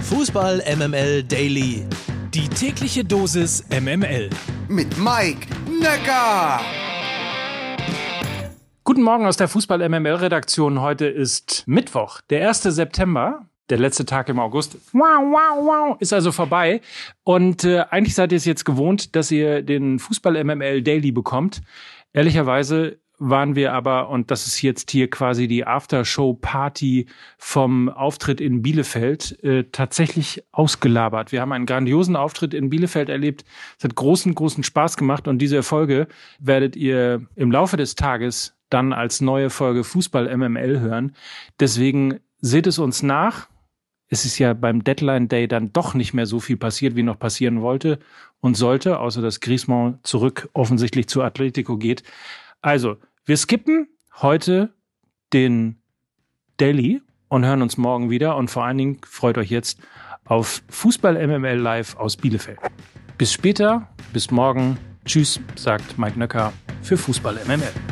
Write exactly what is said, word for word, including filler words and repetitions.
Fußball M M L Daily. Die tägliche Dosis M M L. Mit Mike Nöcker. Guten Morgen aus der Fußball M M L-Redaktion. Heute ist Mittwoch, der erste September. Der letzte Tag im August. Wow, wow, wow. Ist also vorbei. Und äh, eigentlich seid ihr es jetzt gewohnt, dass ihr den Fußball M M L Daily bekommt. Ehrlicherweise waren wir aber, und das ist jetzt hier quasi die Aftershow-Party vom Auftritt in Bielefeld, äh, tatsächlich ausgelabert. Wir haben einen grandiosen Auftritt in Bielefeld erlebt. Es hat großen, großen Spaß gemacht und diese Folge werdet ihr im Laufe des Tages dann als neue Folge Fußball M M L hören. Deswegen seht es uns nach. Es ist ja beim Deadline Day dann doch nicht mehr so viel passiert, wie noch passieren wollte und sollte, außer dass Griezmann zurück offensichtlich zu Atletico geht. Also, wir skippen heute den Daily und hören uns morgen wieder. Und vor allen Dingen freut euch jetzt auf Fußball M M L Live aus Bielefeld. Bis später, bis morgen. Tschüss, sagt Mike Nöcker für Fußball M M L.